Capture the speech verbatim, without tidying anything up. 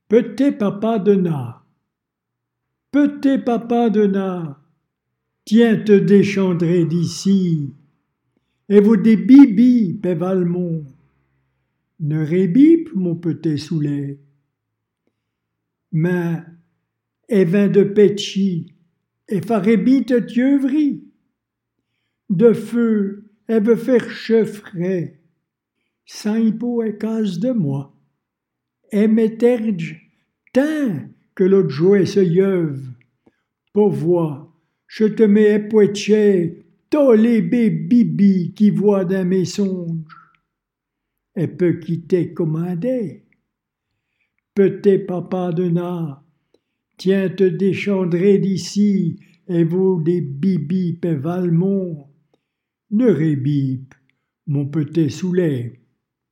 Petit papa de na, petit papa de na, tiens te déchandrer d'ici, et vous des bibi, pévalmont, ne rébip mon petit soulet. Mais, et vin de petchi, et farébite tieuvri, de feu, et veut faire cheffrer, sans hypo et case de moi, et m'éterge, tant que l'autre jouet se yeuve, pour voir, je te mets époitché, tous les bibi qui voient dans mes songes, et peut quitter commandé. Petit papa de na, tiens te déchandrer d'ici, et vous des bibi pévalmont, ne rébip mon petit soulet.